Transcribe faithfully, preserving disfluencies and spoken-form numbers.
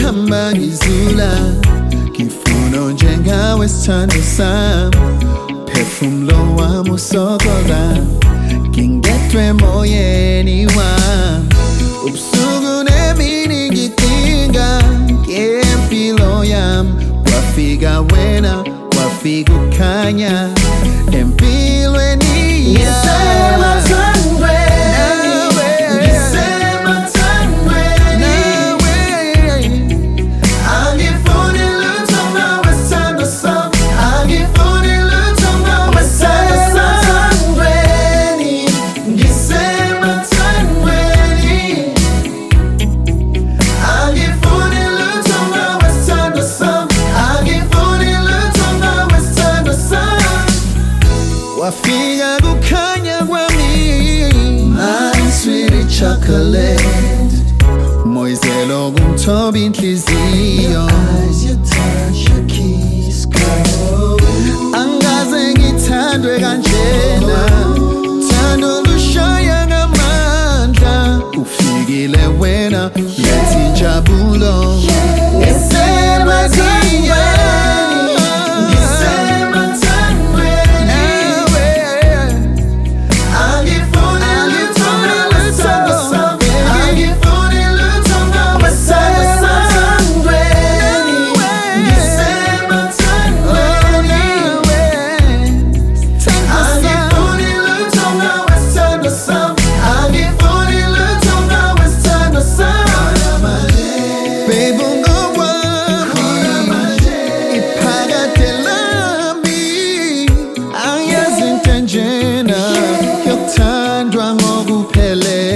ngihamba ngizula ngifuna njengawe sithando sami phefumulo wami usokola ngingedwe emoyeni wami ubusuku nemini ngidinga ngempilo yami kwafika wena kwafika ukhanya empilweni yami wafika kukhanya kwami my sweet chocolate moyizelo kumthoba inhliziyo angaze ngithandwe kanjena thando lushaya ngamandla ufikile wena lethi injabulo Pele